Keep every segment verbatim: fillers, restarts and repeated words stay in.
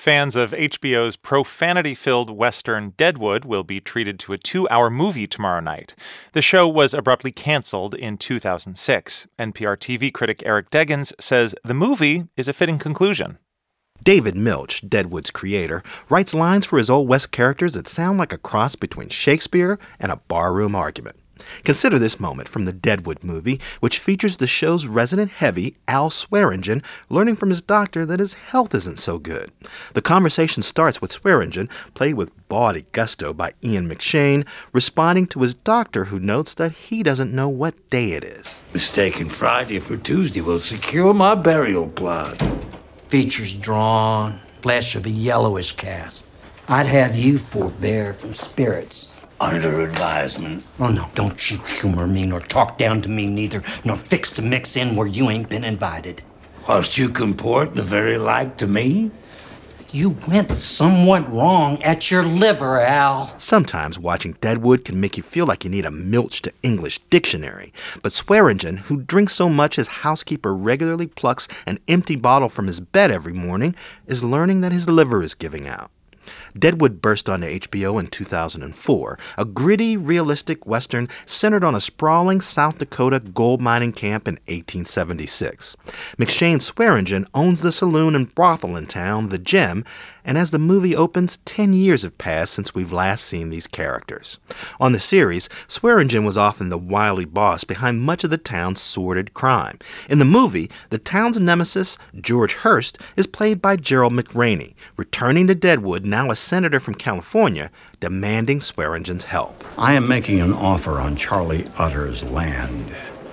Fans of H B O's profanity-filled western Deadwood will be treated to a two-hour movie tomorrow night. The show was abruptly canceled in two thousand six. N P R T V critic Eric Deggans says the movie is a fitting conclusion. David Milch, Deadwood's creator, writes lines for his Old West characters that sound like a cross between Shakespeare and a barroom argument. Consider this moment from the Deadwood movie, which features the show's resident heavy, Al Swearingen, learning from his doctor that his health isn't so good. The conversation starts with Swearingen, played with bawdy gusto by Ian McShane, responding to his doctor who notes that he doesn't know what day it is. Mistaking Friday for Tuesday will secure my burial plot. Features drawn, flesh of a yellowish cast. I'd have you forbear from spirits. Under advisement. Oh, no, don't you humor me, nor talk down to me neither, nor fix to mix in where you ain't been invited. Whilst you comport the very like to me? You went somewhat wrong at your liver, Al. Sometimes watching Deadwood can make you feel like you need a Milch to English dictionary. But Swearingen, who drinks so much his housekeeper regularly plucks an empty bottle from his bed every morning, is learning that his liver is giving out. Deadwood burst onto H B O in two thousand four, a gritty, realistic Western centered on a sprawling South Dakota gold mining camp in eighteen seventy-six. McShane Swearingen owns the saloon and brothel in town, The Gem, and as the movie opens, ten years have passed since we've last seen these characters. On the series, Swearingen was often the wily boss behind much of the town's sordid crime. In the movie, the town's nemesis, George Hurst, is played by Gerald McRaney, returning to Deadwood, now a senator from California, demanding Swearingen's help. I am making an offer on Charlie Utter's land.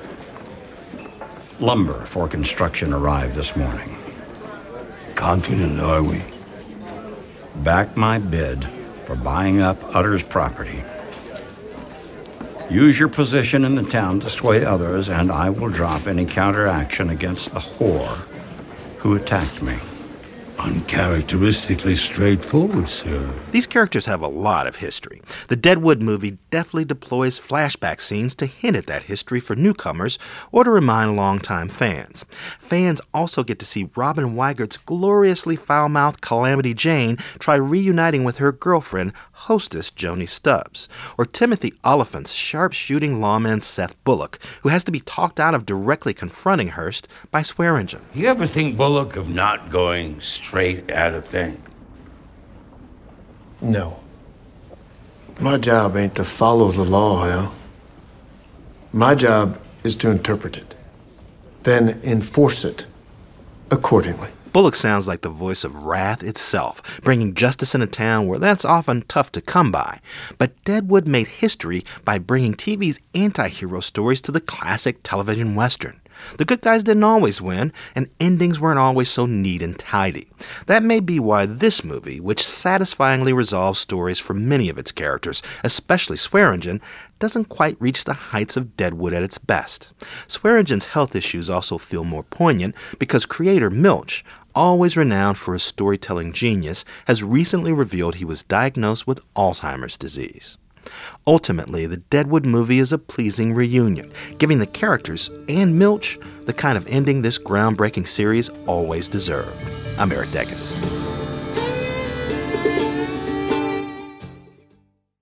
Lumber for construction arrived this morning. Confident are we? Back my bid for buying up Utter's property. Use your position in the town to sway others, and I will drop any counteraction against the whore who attacked me. Uncharacteristically straightforward, sir. These characters have a lot of history. The Deadwood movie deftly deploys flashback scenes to hint at that history for newcomers or to remind longtime fans. Fans also get to see Robin Weigert's gloriously foul-mouthed Calamity Jane try reuniting with her girlfriend, hostess Joni Stubbs, or Timothy Oliphant's sharp-shooting lawman Seth Bullock, who has to be talked out of directly confronting Hurst by Swearingen. You ever think Bullock of not going straight at a thing? No. My job ain't to follow the law, Al. My job is to interpret it, then enforce it accordingly. Bullock sounds like the voice of wrath itself, bringing justice in a town where that's often tough to come by. But Deadwood made history by bringing T V's anti-hero stories to the classic television Western. The good guys didn't always win, and endings weren't always so neat and tidy. That may be why this movie, which satisfyingly resolves stories for many of its characters, especially Swearingen, doesn't quite reach the heights of Deadwood at its best. Swearingen's health issues also feel more poignant because creator Milch, always renowned for his storytelling genius, has recently revealed he was diagnosed with Alzheimer's disease. Ultimately, the Deadwood movie is a pleasing reunion, giving the characters and Milch the kind of ending this groundbreaking series always deserved. I'm Eric Deggans.